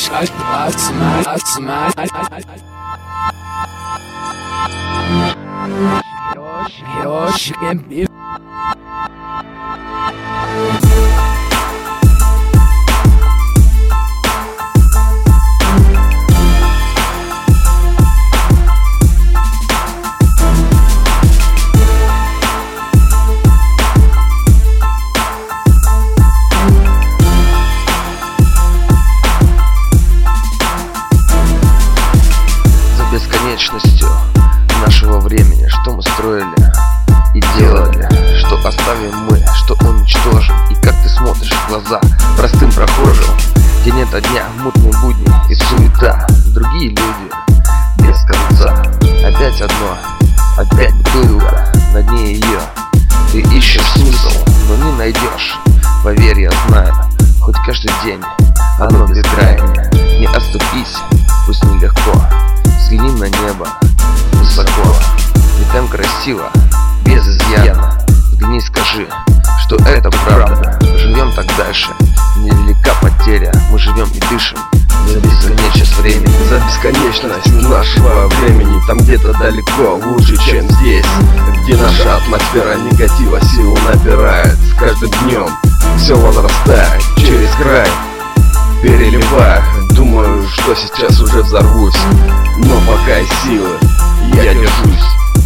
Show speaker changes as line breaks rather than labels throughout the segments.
Бесконечностью нашего времени, что мы строили и делали, что оставим мы, что уничтожим. И как ты смотришь в глаза простым прохожим, где нет дня, мутные будни и суета, другие люди без конца. Опять одно, опять бутылка, на дне ее ты ищешь смысл, но не найдешь. Поверь, я знаю, хоть каждый день оно бескрайнее. Не отступись, пусть нелегко, взгляни на небо высоко, ведь там красиво, без изъяна. Взгляни, скажи, что это правда. Живем так дальше, невелика потеря. Мы живем и дышим за бесконечность времени.
За бесконечность нашего времени. Там где-то далеко, лучше, чем здесь, где наша атмосфера негатива силу набирает. С каждым днем все возрастает через край, переливая. Думаю, что сейчас уже взорвусь, но пока есть силы, я держусь.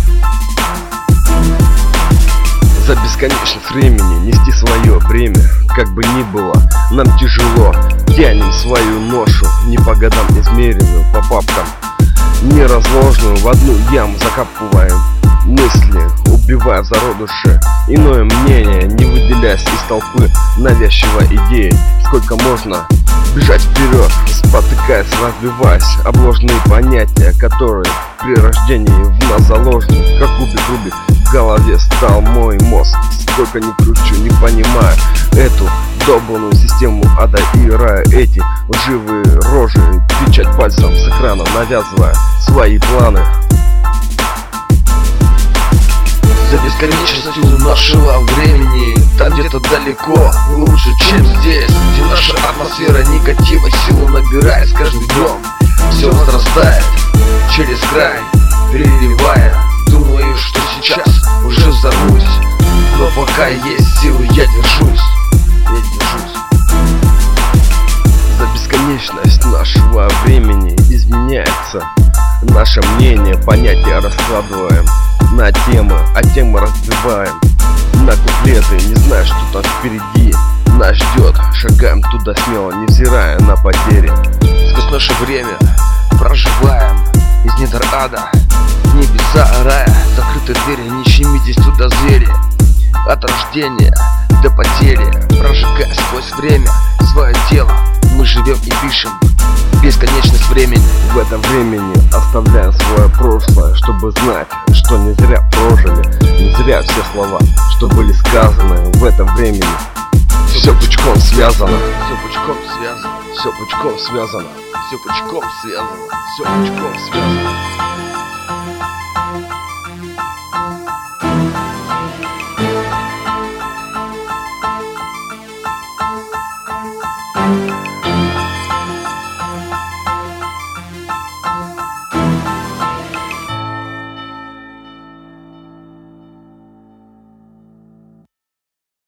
За бесконечность времени нести свое бремя, как бы ни было нам тяжело, тянем свою ношу, не по годам измеренную, по папкам не разложенную, в одну яму закапываем мысли, убивая в зародыше иное мнение, не выделяясь из толпы навязчивой идеи. Сколько можно бежать вперед, спотыкаясь, разбиваясь обложенные понятия, которые при рождении в нас заложены, как кубик в голове стал мой мозг. Сколько ни кручу, не понимаю эту долбанную систему ада и рая, эти лживые рожи, печать пальцем с экрана, навязывая свои планы.
За бесконечностью нашего времени, там где-то далеко, лучше, чем здесь, где наша атмосфера негатива силу набирает. С каждым днем все возрастает через край, переливая. Думаю, что сейчас уже взорвусь, но пока есть силы, я держусь.
За бесконечность нашего времени изменяется наше мнение, понятия раскладываем на темы, а темы разбиваем на куплеты. Не знаю, что там впереди нас ждет, шагаем туда смело, невзирая на потери.
Сквозь наше время проживаем из недр ада, небеса рая, закрыты двери, не щемитесь туда, звери. От рождения до потери, прожигая сквозь время свое тело, мы живем и дышим бесконечность времени.
В этом времени оставляем свое прошлое, чтобы знать, что не зря прожили, не зря все слова, что были сказаны в этом времени. Все пучком связано,
все пучком связано,
все пучком связано,
все пучком связано, все пучком связано.